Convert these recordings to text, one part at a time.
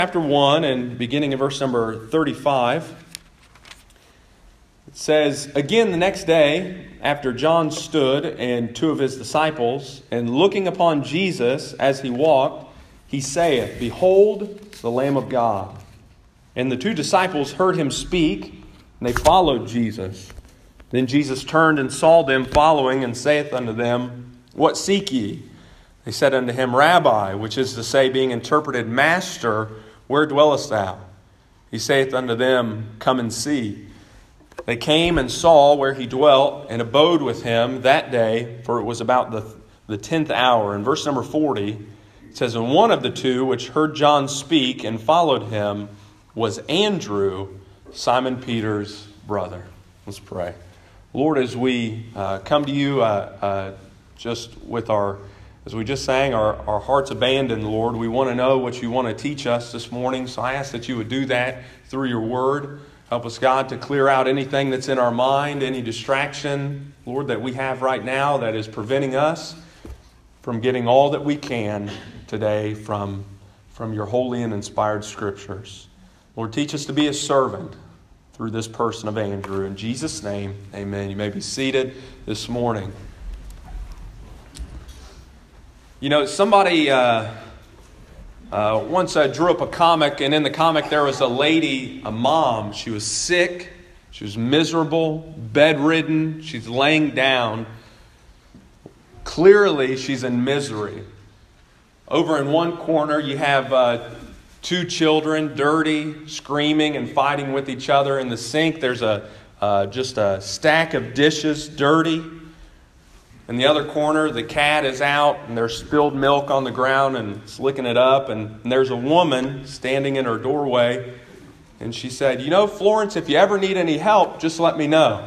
chapter 1 and beginning in verse number 35. It says, "Again the next day, after John stood and two of his disciples, and looking upon Jesus as he walked, he saith, Behold the Lamb of God. And the two disciples heard him speak, and they followed Jesus. Then Jesus turned and saw them following, and saith unto them, What seek ye? They said unto him, Rabbi, which is to say, being interpreted, Master, where dwellest thou? He saith unto them, Come and see. They came and saw where he dwelt, and abode with him that day, for it was about the 10th hour." In verse number 40, it says, "And one of the two which heard John speak and followed him was Andrew, Simon Peter's brother." Let's pray. Lord, as we come to you just with as we just sang, our hearts abandoned, Lord, we want to know what you want to teach us this morning. So I ask that you would do that through your word. Help us, God, to clear out anything that's in our mind, any distraction, Lord, that we have right now that is preventing us from getting all that we can today from your holy and inspired scriptures. Lord, teach us to be a servant through this person of Andrew. In Jesus' name, amen. You may be seated this morning. You know, somebody once drew up a comic, and in the comic there was a lady, a mom. She was sick, she was miserable, bedridden, she's laying down. Clearly she's in misery. Over in one corner you have two children, dirty, screaming and fighting with each other. In the sink there's just a stack of dishes, dirty. In the other corner, the cat is out, and there's spilled milk on the ground, and it's licking it up. And there's a woman standing in her doorway, and she said, "You know, Florence, if you ever need any help, just let me know."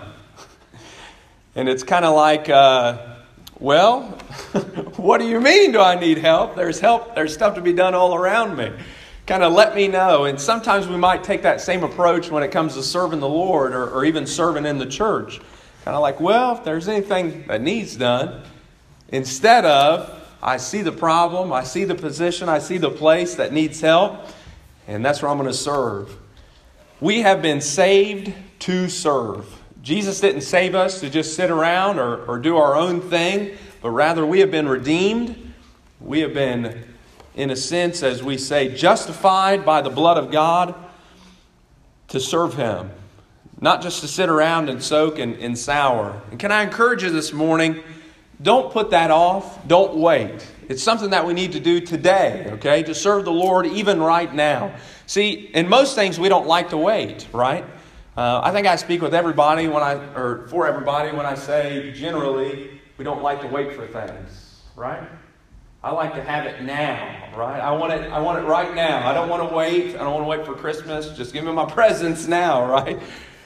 And it's kind of like, well, what do you mean do I need help? There's stuff to be done all around me. Kind of let me know. And sometimes we might take that same approach when it comes to serving the Lord or even serving in the church. Kind of like, well, if there's anything that needs done, instead of, I see the problem, I see the position, I see the place that needs help, and that's where I'm going to serve. We have been saved to serve. Jesus didn't save us to just sit around or do our own thing, but rather we have been redeemed. We have been, in a sense, as we say, justified by the blood of God to serve Him. Not just to sit around and soak and sour. And can I encourage you this morning, don't put that off. Don't wait. It's something that we need to do today, okay? To serve the Lord even right now. See, in most things we don't like to wait, right? I think I speak with everybody for everybody when I say generally we don't like to wait for things, right? I like to have it now, right? I want it right now. I don't want to wait. I don't want to wait for Christmas. Just give me my presents now, right?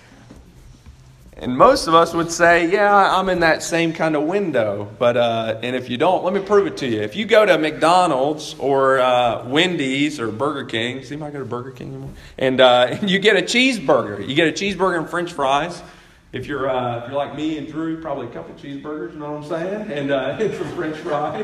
And most of us would say, yeah, I'm in that same kind of window. But and if you don't, let me prove it to you. If you go to McDonald's or Wendy's or Burger King, see, I go to Burger King anymore, and you get a cheeseburger. You get a cheeseburger and French fries. If you're like me and Drew, probably a couple cheeseburgers. You know what I'm saying? And some French fries.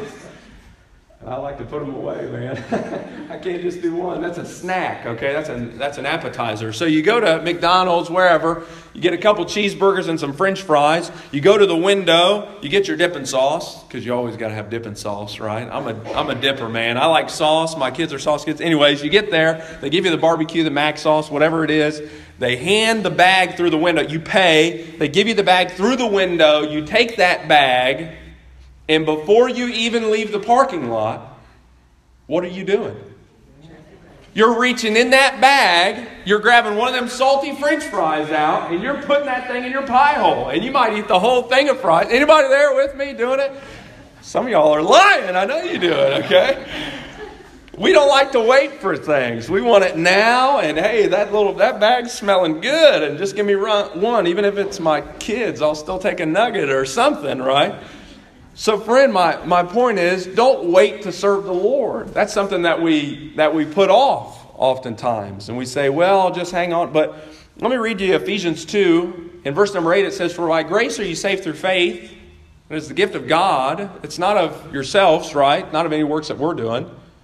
I like to put them away, man. I can't just do one. That's a snack, okay? That's an appetizer. So you go to McDonald's, wherever, you get a couple cheeseburgers and some French fries. You go to the window, you get your dipping sauce, because you always got to have dipping sauce, right? I'm a dipper, man. I like sauce. My kids are sauce kids. Anyways, you get there, they give you the barbecue, the mac sauce, whatever it is. They hand the bag through the window. You pay. They give you the bag through the window. You take that bag. And before you even leave the parking lot, what are you doing? You're reaching in that bag, you're grabbing one of them salty French fries out, and you're putting that thing in your pie hole. And you might eat the whole thing of fries. Anybody there with me doing it? Some of y'all are lying. I know you do it, okay? We don't like to wait for things. We want it now, and hey, that bag's smelling good, and just give me one. Even if it's my kids, I'll still take a nugget or something, right? So friend, my point is, don't wait to serve the Lord. That's something that we put off oftentimes. And we say, well, just hang on. But let me read you Ephesians 2. In verse number 8, it says, "For by grace are you saved through faith. It is the gift of God. It's not of yourselves, right? Not of any works that we're doing.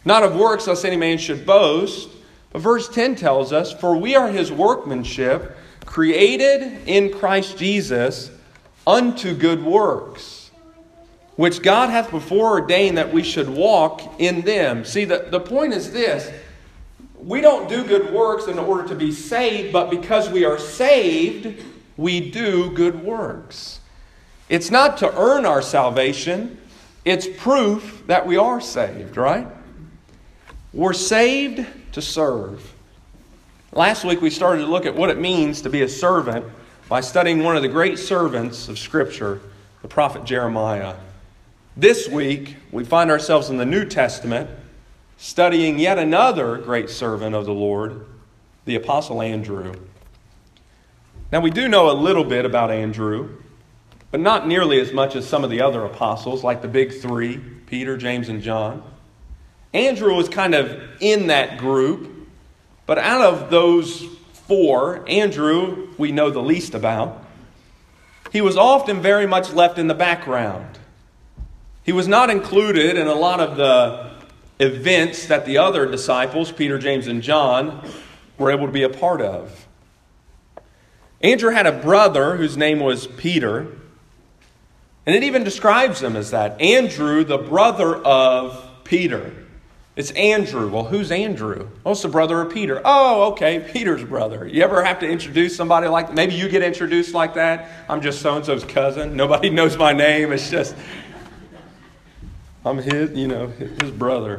Not of works, lest any man should boast. But verse 10 tells us, for we are his workmanship, created in Christ Jesus unto good works, which God hath before ordained that we should walk in them. See, the point is this. We don't do good works in order to be saved, but because we are saved, we do good works. It's not to earn our salvation. It's proof that we are saved, right? We're saved to serve. Last week we started to look at what it means to be a servant by studying one of the great servants of Scripture, the prophet Jeremiah. This week we find ourselves in the New Testament studying yet another great servant of the Lord, the Apostle Andrew. Now we do know a little bit about Andrew, but not nearly as much as some of the other apostles, like the big three, Peter, James, and John. Andrew was kind of in that group, but out of those four, Andrew we know the least about. He was often very much left in the background. He was not included in a lot of the events that the other disciples, Peter, James, and John, were able to be a part of. Andrew had a brother whose name was Peter, and it even describes him as that. Andrew, the brother of Peter. It's Andrew. Well, who's Andrew? Oh, it's the brother of Peter. Oh, okay, Peter's brother. You ever have to introduce somebody like that? Maybe you get introduced like that. I'm just so-and-so's cousin. Nobody knows my name. It's just, I'm his brother.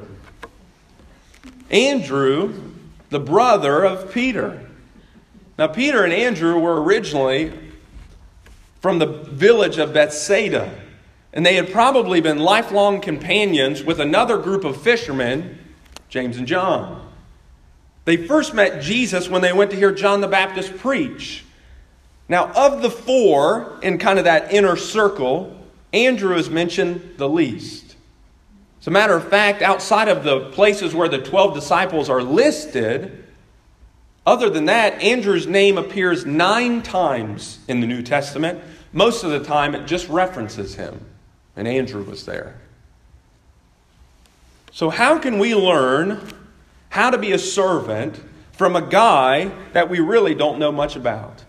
Andrew, the brother of Peter. Now, Peter and Andrew were originally from the village of Bethsaida. And they had probably been lifelong companions with another group of fishermen, James and John. They first met Jesus when they went to hear John the Baptist preach. Now, of the four in kind of that inner circle, Andrew is mentioned the least. As a matter of fact, outside of the places where the 12 disciples are listed, other than that, Andrew's name appears 9 times in the New Testament. Most of the time, it just references him. And Andrew was there. So how can we learn how to be a servant from a guy that we really don't know much about?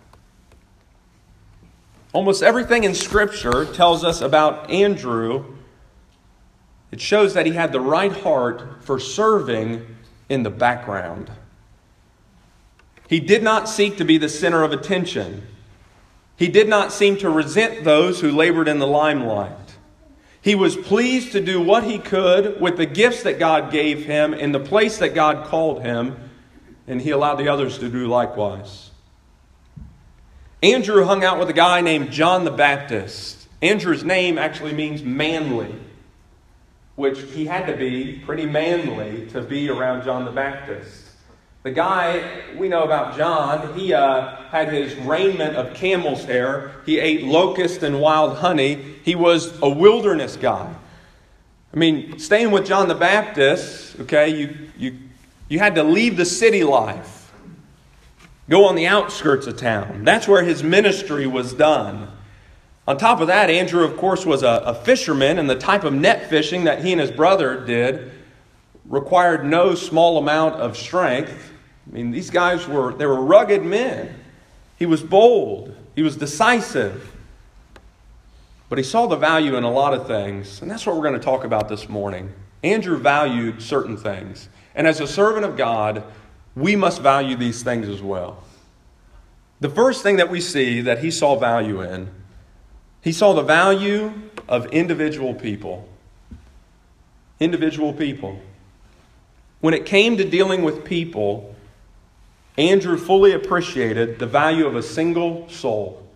Almost everything in Scripture tells us about Andrew. It shows that he had the right heart for serving in the background. He did not seek to be the center of attention. He did not seem to resent those who labored in the limelight. He was pleased to do what he could with the gifts that God gave him in the place that God called him, and he allowed the others to do likewise. Andrew hung out with a guy named John the Baptist. Andrew's name actually means manly, which he had to be pretty manly to be around John the Baptist. The guy, we know about John, he had his raiment of camel's hair. He ate locust and wild honey. He was a wilderness guy. I mean, staying with John the Baptist, okay, you had to leave the city life. Go on the outskirts of town. That's where his ministry was done. On top of that, Andrew, of course, was a fisherman, and the type of net fishing that he and his brother did required no small amount of strength. I mean, these guys were rugged men. He was bold. He was decisive. But he saw the value in a lot of things. And that's what we're going to talk about this morning. Andrew valued certain things. And as a servant of God, we must value these things as well. The first thing that we see that he saw value in, he saw the value of individual people. Individual people. When it came to dealing with people, Andrew fully appreciated the value of a single soul.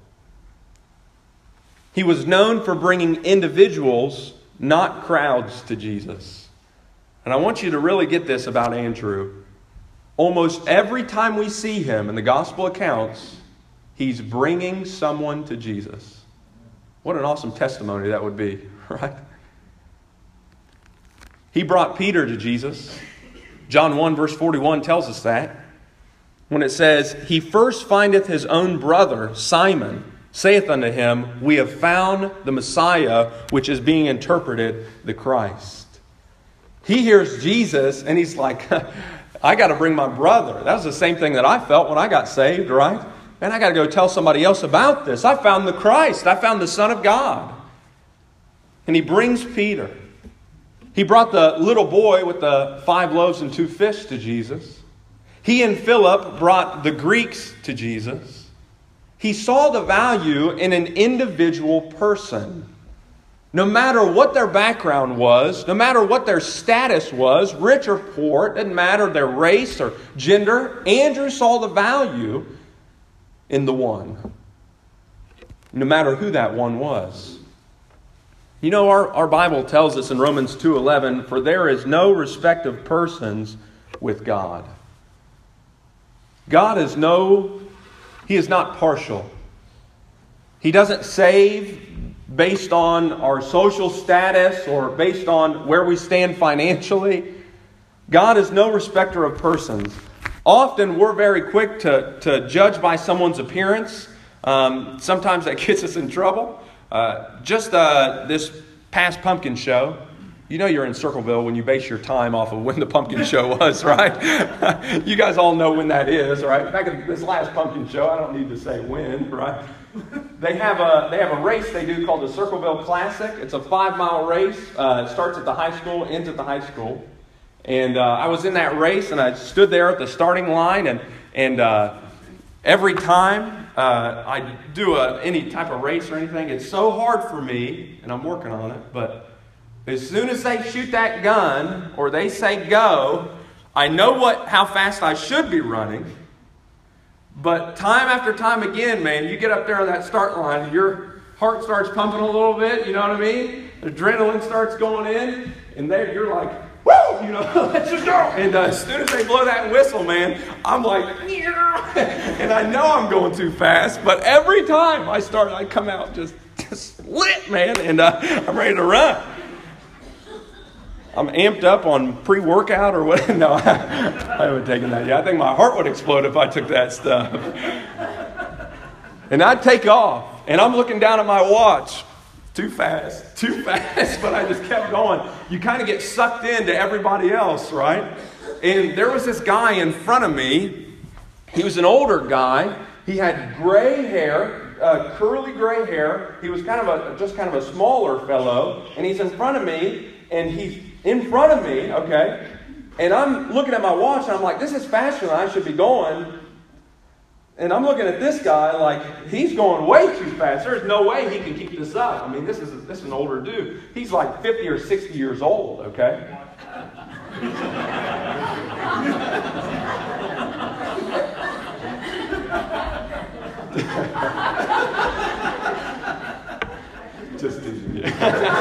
He was known for bringing individuals, not crowds, to Jesus. And I want you to really get this about Andrew. Almost every time we see him in the gospel accounts, he's bringing someone to Jesus. What an awesome testimony that would be, right? He brought Peter to Jesus. John 1 verse 41 tells us that. When it says, he first findeth his own brother, Simon, saith unto him, we have found the Messiah, which is being interpreted the Christ. He hears Jesus and he's like, I got to bring my brother. That was the same thing that I felt when I got saved, right? Man, I got to go tell somebody else about this. I found the Christ. I found the Son of God. And he brings Peter. He brought the little boy with the 5 loaves and 2 fish to Jesus. He and Philip brought the Greeks to Jesus. He saw the value in an individual person. No matter what their background was, no matter what their status was, rich or poor, it didn't matter their race or gender, Andrew saw the value in the one. No matter who that one was. You know, our Bible tells us in Romans 2:11, for there is no respect of persons with God. God is He is not partial. He doesn't save based on our social status or based on where we stand financially. God is no respecter of persons. Often we're very quick to judge by someone's appearance. Sometimes that gets us in trouble. This past pumpkin show, you know you're in Circleville when you base your time off of when the pumpkin show was, right? You guys all know when that is, right? Back at this last pumpkin show, I don't need to say when, right? They have a race they do called the Circleville Classic. It's a 5-mile race. It starts at the high school, ends at the high school. And I was in that race, and I stood there at the starting line, and every time I do any type of race or anything, it's so hard for me, and I'm working on it, but as soon as they shoot that gun or they say go, I know how fast I should be running. But time after time again, man, you get up there on that start line and your heart starts pumping a little bit, you know what I mean? Adrenaline starts going in, and there you're like, woo, you know, let's just go. And as soon as they blow that whistle, man, I'm like, and I know I'm going too fast, but every time I come out just lit, man, and I'm ready to run. I'm amped up on pre-workout or what? No, I haven't taken that yet. I think my heart would explode if I took that stuff. And I'd take off, and I'm looking down at my watch. Too fast, but I just kept going. You kind of get sucked into everybody else, right? And there was this guy in front of me. He was an older guy. He had gray hair, curly gray hair. He was kind of a smaller fellow, and he's in front of me, and he's in front of me, okay? And I'm looking at my watch, and I'm like, this is faster than I should be going. And I'm looking at this guy like, he's going way too fast. There's no way he can keep this up. I mean, this is an older dude. He's like 50 or 60 years old, okay? Just teasing you.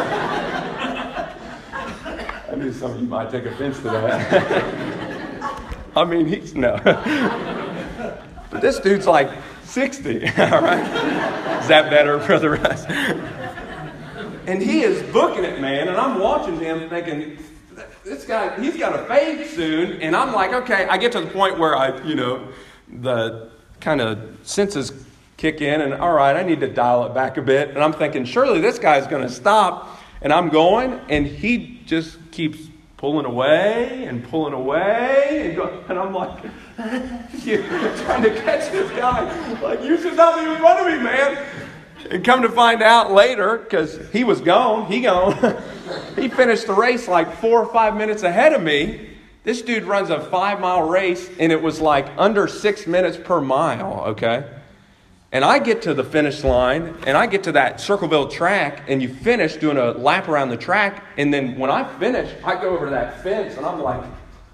I knew some of you might take offense to that. I mean, no. But this dude's like 60, all right? Is that better, Brother Russ? And he is booking it, man. And I'm watching him thinking, this guy, he's got to fade soon. And I'm like, okay, I get to the point where the kind of senses kick in. And all right, I need to dial it back a bit. And I'm thinking, surely this guy's going to stop. And I'm going, and he just keeps pulling away. And I'm like, trying to catch this guy. Like, you should not be in front of me, man. And come to find out later, because he was gone, he finished the race like 4 or 5 minutes ahead of me. This dude runs a 5-mile race, and it was like under 6 minutes per mile, okay? And I get to the finish line, and I get to that Circleville track, and you finish doing a lap around the track, and then when I finish, I go over to that fence, and I'm like,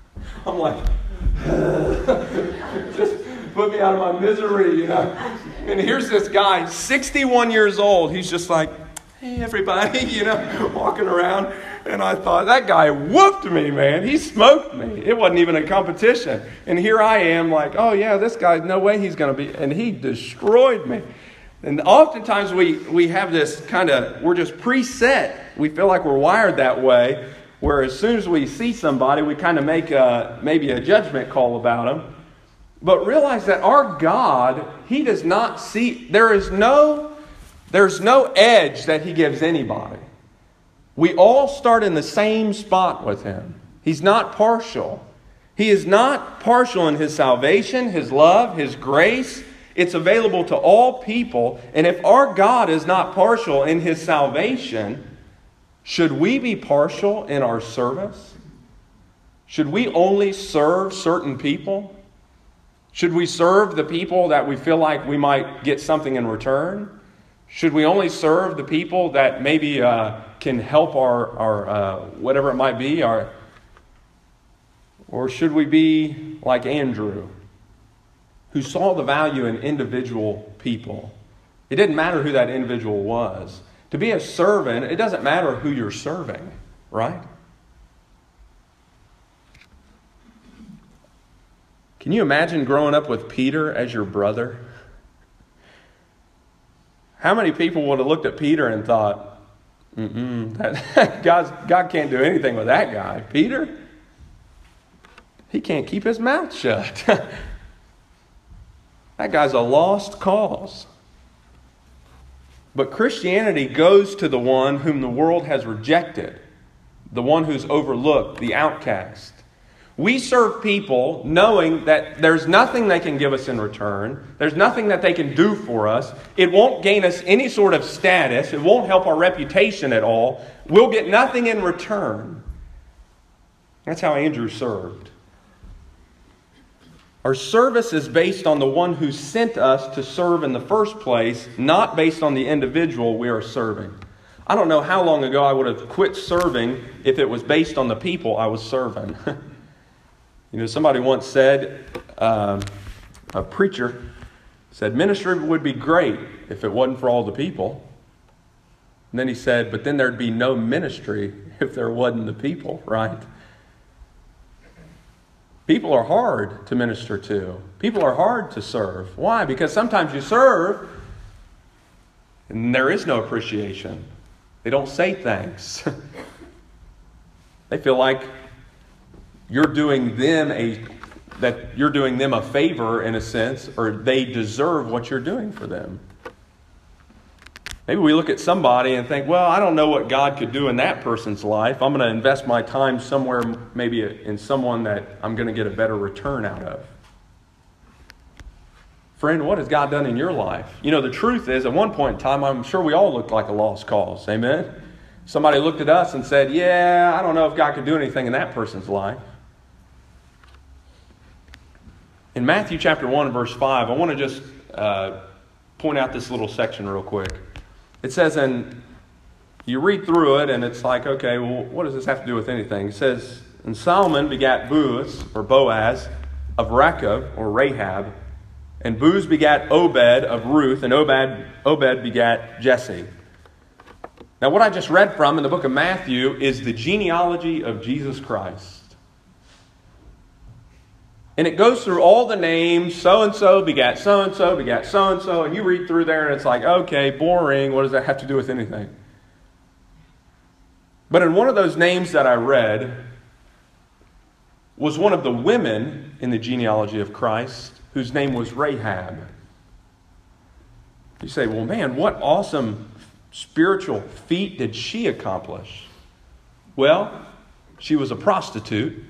just put me out of my misery, you know. And here's this guy, 61 years old. He's just like, hey, everybody, you know, walking around. And I thought, that guy whooped me, man. He smoked me. It wasn't even a competition. And here I am like, oh, yeah, this guy, no way he's going to be. And he destroyed me. And oftentimes we have this kind of, we're just preset. We feel like we're wired that way. Where as soon as we see somebody, we kind of make maybe a judgment call about them. But realize that our God, He does not see, there's no edge that He gives anybody. We all start in the same spot with Him. He's not partial. He is not partial in His salvation, His love, His grace. It's available to all people. And if our God is not partial in His salvation, should we be partial in our service? Should we only serve certain people? Should we serve the people that we feel like we might get something in return? Should we only serve the people that maybe can help our whatever it might be? Or should we be like Andrew, who saw the value in individual people? It didn't matter who that individual was. To be a servant, it doesn't matter who you're serving, right? Can you imagine growing up with Peter as your brother? How many people would have looked at Peter and thought, God can't do anything with that guy. Peter? He can't keep his mouth shut. That guy's a lost cause. But Christianity goes to the one whom the world has rejected, the one who's overlooked, the outcast. We serve people knowing that there's nothing they can give us in return. There's nothing that they can do for us. It won't gain us any sort of status. It won't help our reputation at all. We'll get nothing in return. That's how Andrew served. Our service is based on the one who sent us to serve in the first place, not based on the individual we are serving. I don't know how long ago I would have quit serving if it was based on the people I was serving. Somebody once said, a preacher said, ministry would be great if it wasn't for all the people. And then he said, but then there'd be no ministry if there wasn't the people, right? People are hard to minister to. People are hard to serve. Why? Because sometimes you serve and there is no appreciation. They don't say thanks. They feel like you're doing them a favor in a sense, or they deserve what you're doing for them. Maybe we look at somebody and think, well, I don't know what God could do in that person's life. I'm going to invest my time somewhere, maybe in someone that I'm going to get a better return out of. Friend, what has God done in your life? The truth is, at one point in time, I'm sure we all looked like a lost cause. Amen? Somebody looked at us and said, yeah, I don't know if God could do anything in that person's life. In Matthew chapter 1, verse 5, I want to just point out this little section real quick. It says, and you read through it, and it's like, okay, well, what does this have to do with anything? It says, and Solomon begat Boaz, or Boaz, of Rechab, or Rahab, and Boaz begat Obed of Ruth, and Obed begat Jesse. Now, what I just read from in the book of Matthew is the genealogy of Jesus Christ. And it goes through all the names, so-and-so begat so-and-so begat so-and-so, and you read through there and it's like, okay, boring, what does that have to do with anything? But in one of those names that I read was one of the women in the genealogy of Christ, whose name was Rahab. You say, well, man, what awesome spiritual feat did she accomplish? Well, she was a prostitute.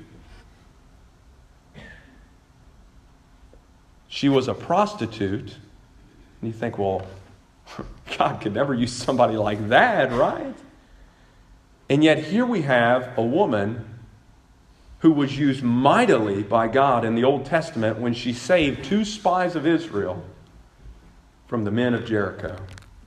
She was a prostitute. And you think, well, God could never use somebody like that, right? And yet here we have a woman who was used mightily by God in the Old Testament when she saved 2 spies of Israel from the men of Jericho.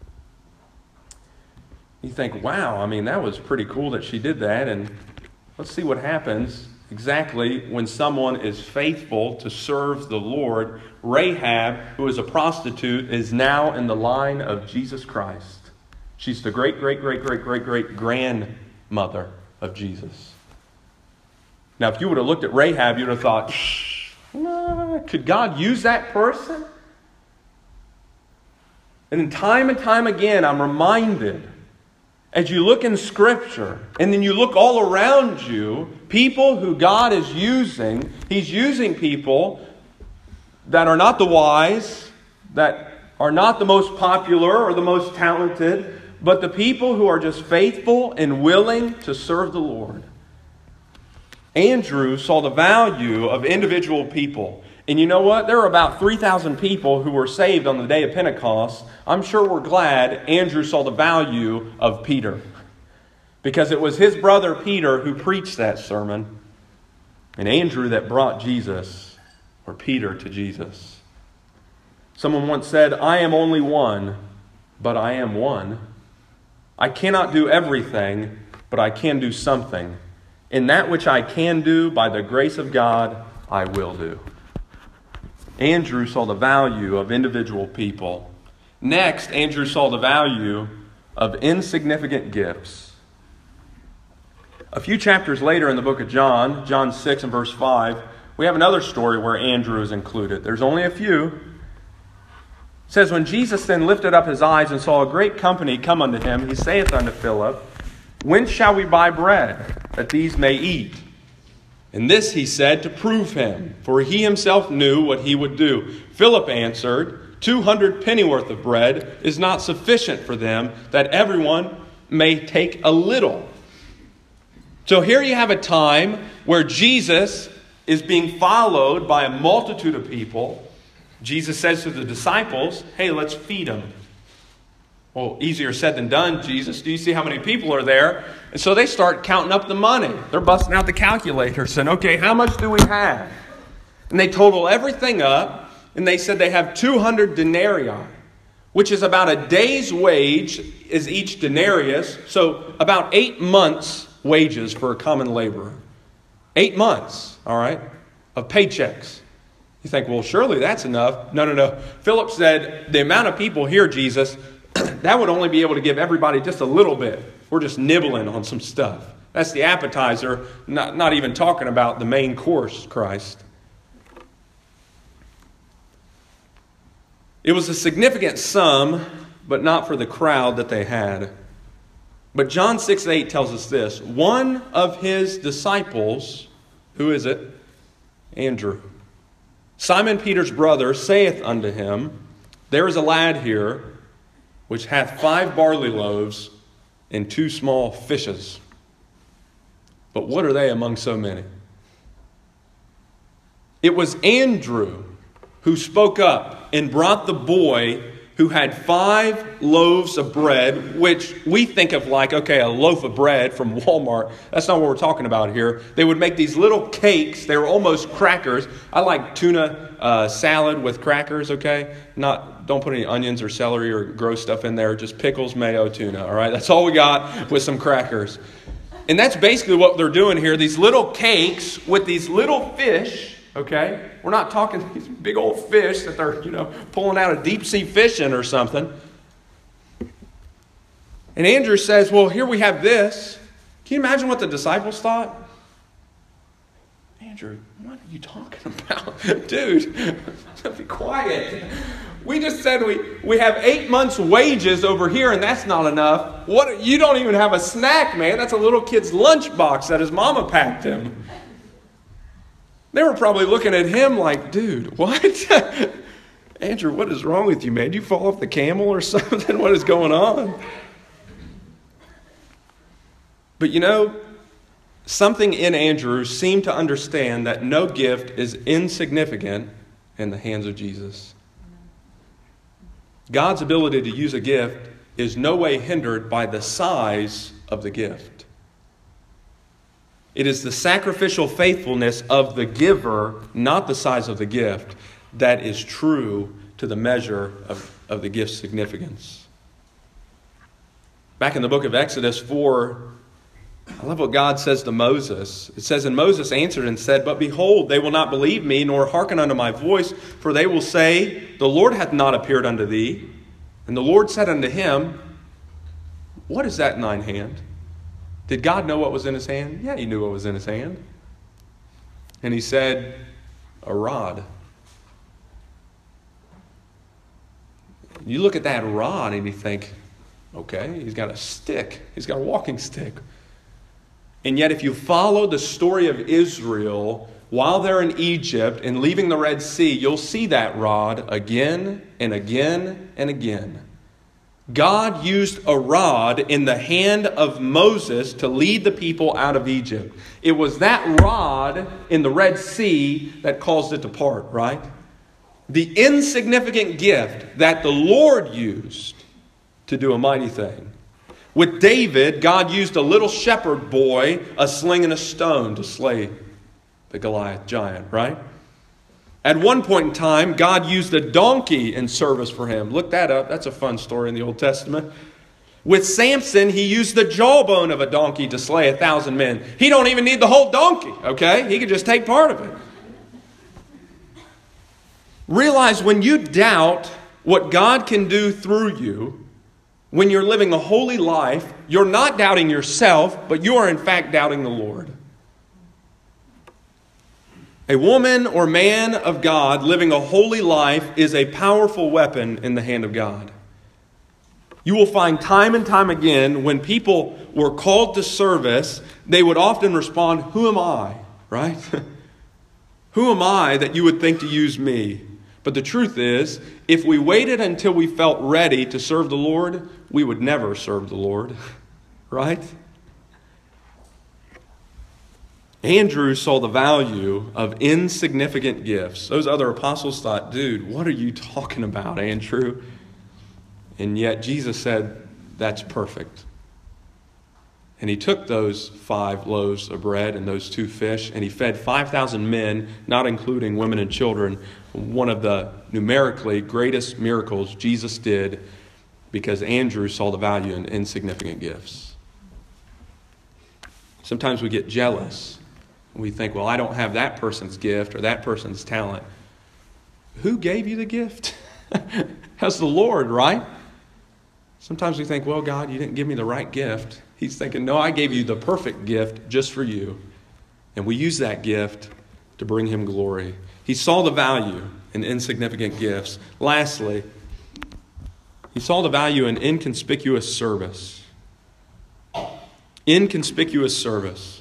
You think, wow, that was pretty cool that she did that. And let's see what happens exactly when someone is faithful to serve the Lord. Rahab, who is a prostitute, is now in the line of Jesus Christ. She's the great-great-great-great-great-grandmother of Jesus. Now, if you would have looked at Rahab, you would have thought, could God use that person? And time again, I'm reminded, as you look in Scripture, and then you look all around you, people who God is using, He's using people that are not the wise, that are not the most popular or the most talented, but the people who are just faithful and willing to serve the Lord. Andrew saw the value of individual people. And you know what? There were about 3,000 people who were saved on the day of Pentecost. I'm sure we're glad Andrew saw the value of Peter, because it was his brother Peter who preached that sermon, and Andrew that brought Jesus, or Peter, to Jesus. Someone once said, "I am only one, but I am one. I cannot do everything, but I can do something. In that which I can do, by the grace of God, I will do." Andrew saw the value of individual people. Next, Andrew saw the value of insignificant gifts. A few chapters later in the book of John, John 6 and verse 5, we have another story where Andrew is included. There's only a few. It says, "When Jesus then lifted up his eyes and saw a great company come unto him, he saith unto Philip, Whence shall we buy bread, that these may eat? And this he said to prove him, for he himself knew what he would do. Philip answered, 200 pennyworth of bread is not sufficient for them, that everyone may take a little." So here you have a time where Jesus is being followed by a multitude of people. Jesus says to the disciples, "Hey, let's feed them." Well, easier said than done, Jesus. Do you see how many people are there? And so they start counting up the money. They're busting out the calculator saying, "Okay, how much do we have?" And they total everything up, and they said they have 200 denarii, which is about a day's wage is each denarius. So about 8 months' wages for a common laborer. 8 months, all right, of paychecks. You think, well, surely that's enough. No. Philip said, the amount of people here, Jesus, that would only be able to give everybody just a little bit. We're just nibbling on some stuff. That's the appetizer, not even talking about the main course, Christ. It was a significant sum, but not for the crowd that they had. But John 6:8 tells us this. One of his disciples, who is it? Andrew, Simon Peter's brother, saith unto him, There is a lad here, which hath 5 barley loaves and 2 small fishes. But what are they among so many? It was Andrew who spoke up and brought the boy who had 5 loaves of bread, which we think of like, okay, a loaf of bread from Walmart. That's not what we're talking about here. They would make these little cakes. They were almost crackers. I like tuna salad with crackers, okay? Don't put any onions or celery or gross stuff in there. Just pickles, mayo, tuna, all right? That's all we got with some crackers. And that's basically what they're doing here. These little cakes with these little fish, okay? We're not talking these big old fish that they're, pulling out of deep sea fishing or something. And Andrew says, well, here we have this. Can you imagine what the disciples thought? Andrew, what are you talking about? Dude, be quiet. We just said we have 8 months' wages over here, and that's not enough. What? You don't even have a snack, man. That's a little kid's lunchbox that his mama packed him. They were probably looking at him like, dude, what? Andrew, what is wrong with you, man? Did you fall off the camel or something? What is going on? But something in Andrew seemed to understand that no gift is insignificant in the hands of Jesus. God's ability to use a gift is no way hindered by the size of the gift. It is the sacrificial faithfulness of the giver, not the size of the gift, that is true to the measure of the gift's significance. Back in the book of Exodus 4, I love what God says to Moses. It says, And Moses answered and said, But behold, they will not believe me, nor hearken unto my voice, for they will say, The Lord hath not appeared unto thee. And the Lord said unto him, What is that in thine hand? Did God know what was in his hand? Yeah, he knew what was in his hand. And he said, A rod. You look at that rod and you think, okay, he's got a stick. He's got a walking stick. And yet if you follow the story of Israel while they're in Egypt and leaving the Red Sea, you'll see that rod again and again and again. God used a rod in the hand of Moses to lead the people out of Egypt. It was that rod in the Red Sea that caused it to part, right? The insignificant gift that the Lord used to do a mighty thing. With David, God used a little shepherd boy, a sling and a stone to slay the Goliath giant, right? At one point in time, God used a donkey in service for him. Look that up. That's a fun story in the Old Testament. With Samson, he used the jawbone of a donkey to slay 1,000 men. He don't even need the whole donkey, okay? He could just take part of it. Realize when you doubt what God can do through you, when you're living a holy life, you're not doubting yourself, but you are in fact doubting the Lord. A woman or man of God living a holy life is a powerful weapon in the hand of God. You will find time and time again when people were called to service, they would often respond, "Who am I?" Right? Who am I that you would think to use me? But the truth is, if we waited until we felt ready to serve the Lord, we would never serve the Lord. Right? Andrew saw the value of insignificant gifts. Those other apostles thought, "Dude, what are you talking about, Andrew?" And yet Jesus said, "That's perfect." And he took those 5 loaves of bread and those 2 fish, and he fed 5,000 men, not including women and children. One of the numerically greatest miracles Jesus did because Andrew saw the value in insignificant gifts. Sometimes we get jealous. We think, well, I don't have that person's gift or that person's talent. Who gave you the gift? That's the Lord, right? Sometimes we think, well, God, you didn't give me the right gift. He's thinking, no, I gave you the perfect gift just for you. And we use that gift to bring him glory. He saw the value in insignificant gifts. Lastly, he saw the value in inconspicuous service. Inconspicuous service.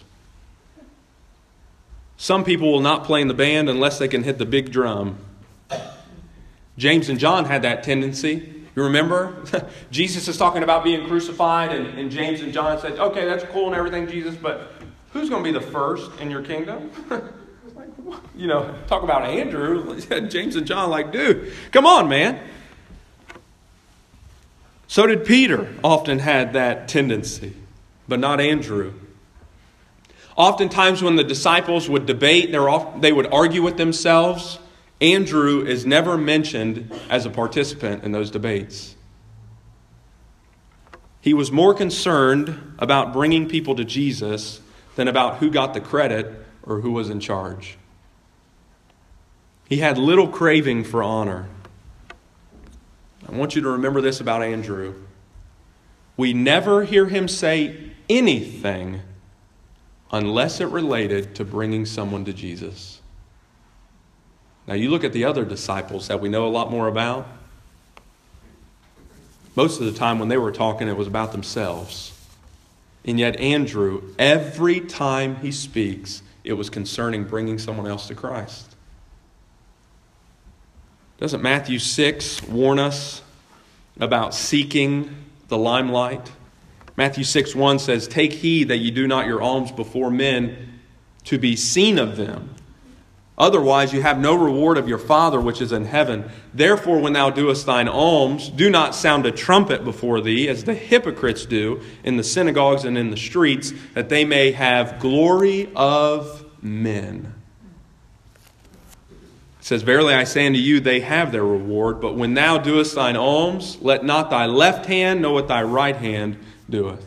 Some people will not play in the band unless they can hit the big drum. James and John had that tendency. You remember? Jesus is talking about being crucified, and James and John said, "Okay, that's cool and everything, Jesus, but who's going to be the first in your kingdom?" You know, talk about Andrew. James and John like, dude, come on, man. So did Peter often had that tendency, but not Andrew. Oftentimes when the disciples would debate, they would argue with themselves. Andrew is never mentioned as a participant in those debates. He was more concerned about bringing people to Jesus than about who got the credit or who was in charge. He had little craving for honor. I want you to remember this about Andrew. We never hear him say anything unless it related to bringing someone to Jesus. Now you look at the other disciples that we know a lot more about. Most of the time when they were talking, it was about themselves. And yet Andrew, every time he speaks, it was concerning bringing someone else to Christ. Doesn't Matthew 6 warn us about seeking the limelight? Matthew 6:1 says, "Take heed that ye do not your alms before men to be seen of them. Otherwise you have no reward of your Father which is in heaven. Therefore when thou doest thine alms, do not sound a trumpet before thee, as the hypocrites do in the synagogues and in the streets, that they may have glory of men." It says, "Verily I say unto you, they have their reward. But when thou doest thine alms, let not thy left hand know what thy right hand doeth."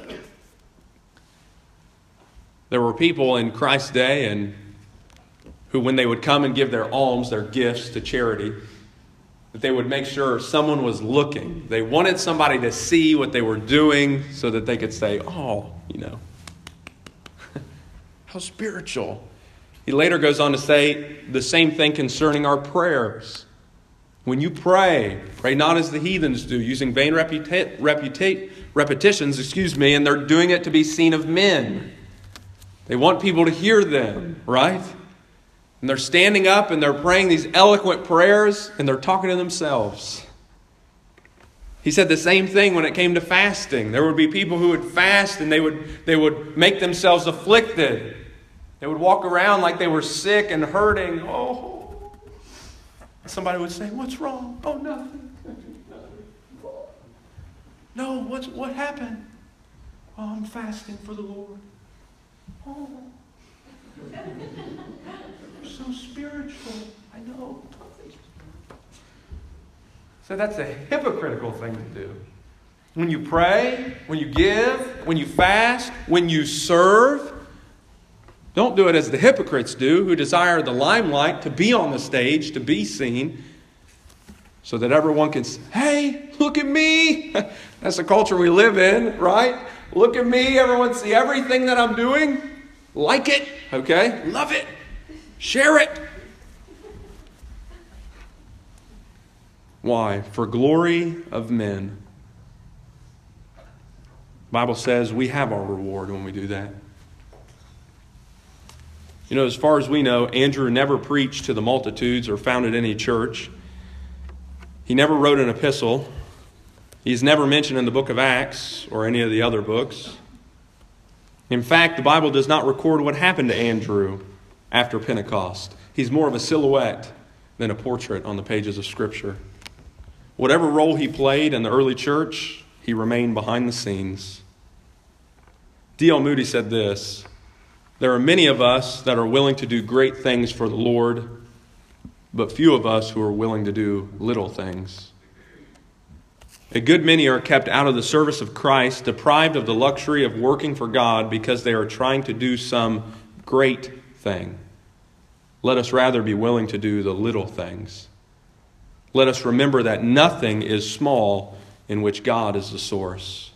There were people in Christ's day and who, when they would come and give their alms, their gifts to charity, that they would make sure someone was looking. They wanted somebody to see what they were doing so that they could say, "Oh, you know, how spiritual." He later goes on to say the same thing concerning our prayers. When you pray, pray not as the heathens do, using vain repetitions, and they're doing it to be seen of men. They want people to hear them, right? And they're standing up and they're praying these eloquent prayers and they're talking to themselves. He said the same thing when it came to fasting. There would be people who would fast and they would make themselves afflicted. They would walk around like they were sick and hurting. Oh, somebody would say, "What's wrong?" "Oh, nothing." "No, what happened?" "Oh, I'm fasting for the Lord." "Oh, you're so spiritual." "I know." So that's a hypocritical thing to do. When you pray, when you give, when you fast, when you serve, don't do it as the hypocrites do, who desire the limelight, to be on the stage, to be seen, so that everyone can say, "Hey, look at me." That's the culture we live in, right? Look at me. Everyone see everything that I'm doing. Like it, okay? Love it. Share it. Why? For glory of men. The Bible says we have our reward when we do that. You know, as far as we know, Andrew never preached to the multitudes or founded any church. He never wrote an epistle. He's never mentioned in the book of Acts or any of the other books. In fact, the Bible does not record what happened to Andrew after Pentecost. He's more of a silhouette than a portrait on the pages of Scripture. Whatever role he played in the early church, he remained behind the scenes. D.L. Moody said this: "There are many of us that are willing to do great things for the Lord, but few of us who are willing to do little things. A good many are kept out of the service of Christ, deprived of the luxury of working for God because they are trying to do some great thing. Let us rather be willing to do the little things. Let us remember that nothing is small in which God is the source."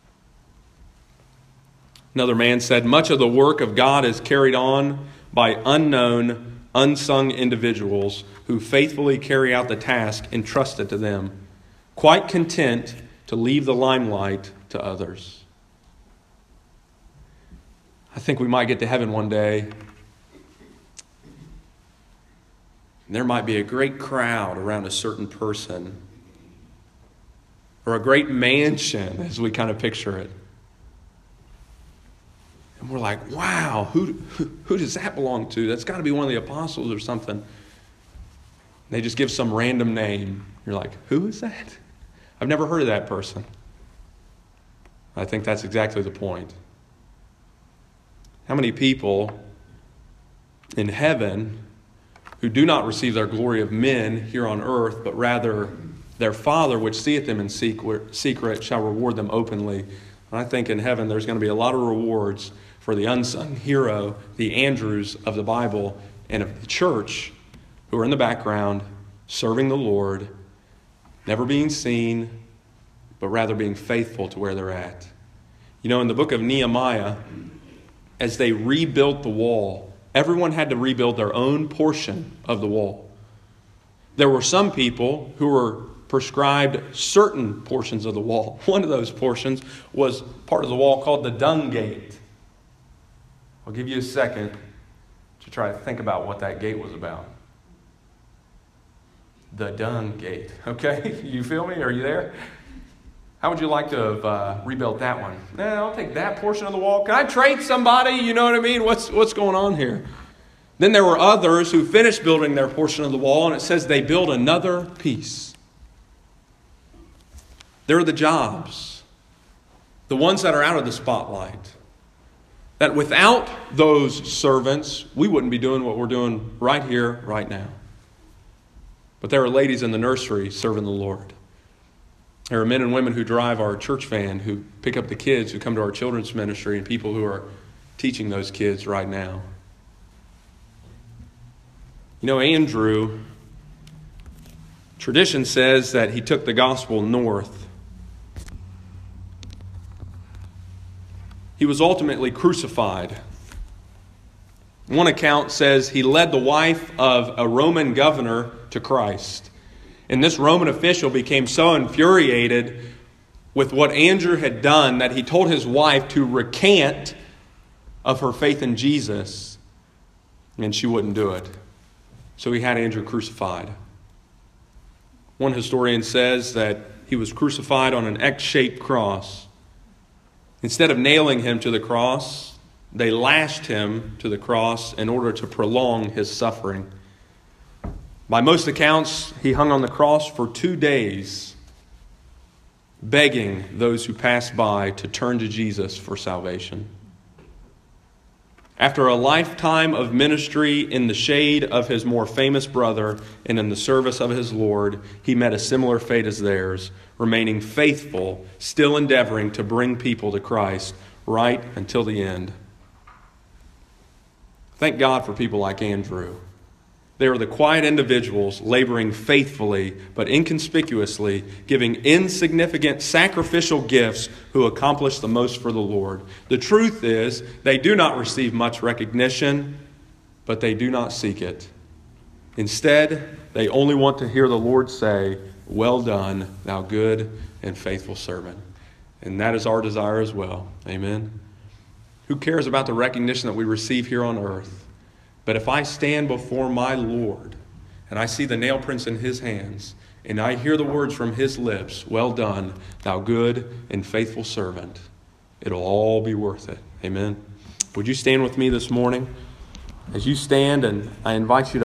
Another man said, "Much of the work of God is carried on by unknown, unsung individuals who faithfully carry out the task entrusted to them, quite content to leave the limelight to others." I think we might get to heaven one day. There might be a great crowd around a certain person, or a great mansion as we kind of picture it. And we're like, wow, who does that belong to? That's got to be one of the apostles or something. They just give some random name. You're like, who is that? I've never heard of that person. I think that's exactly the point. How many people in heaven who do not receive their glory of men here on earth, but rather their Father which seeth them in secret shall reward them openly? And I think in heaven there's going to be a lot of rewards for the unsung hero, the Andrews of the Bible and of the church, who are in the background, serving the Lord, never being seen, but rather being faithful to where they're at. You know, in the book of Nehemiah, as they rebuilt the wall, everyone had to rebuild their own portion of the wall. There were some people who were prescribed certain portions of the wall. One of those portions was part of the wall called the dung gate. I'll give you a second to try to think about what that gate was about. The dung gate. Okay? You feel me? Are you there? How would you like to have rebuilt that one? I'll take that portion of the wall. Can I trade somebody? You know what I mean? What's going on here? Then there were others who finished building their portion of the wall, and it says they built another piece. There are the jobs, the ones that are out of the spotlight. That without those servants, we wouldn't be doing what we're doing right here, right now. But there are ladies in the nursery serving the Lord. There are men and women who drive our church van, who pick up the kids who come to our children's ministry, and people who are teaching those kids right now. You know, Andrew, tradition says that he took the gospel north. He was ultimately crucified. One account says he led the wife of a Roman governor to Christ. And this Roman official became so infuriated with what Andrew had done that he told his wife to recant of her faith in Jesus, and she wouldn't do it. So he had Andrew crucified. One historian says that he was crucified on an X-shaped cross. Instead of nailing him to the cross, they lashed him to the cross in order to prolong his suffering. By most accounts, he hung on the cross for 2 days, begging those who passed by to turn to Jesus for salvation. After a lifetime of ministry in the shade of his more famous brother and in the service of his Lord, he met a similar fate as theirs, remaining faithful, still endeavoring to bring people to Christ right until the end. Thank God for people like Andrew. They are the quiet individuals laboring faithfully but inconspicuously, giving insignificant sacrificial gifts who accomplish the most for the Lord. The truth is, they do not receive much recognition, but they do not seek it. Instead, they only want to hear the Lord say, "Well done, thou good and faithful servant." And that is our desire as well. Amen. Who cares about the recognition that we receive here on earth? But if I stand before my Lord and I see the nail prints in his hands and I hear the words from his lips, "Well done, thou good and faithful servant," it'll all be worth it. Amen. Would you stand with me this morning? As you stand, and I invite you to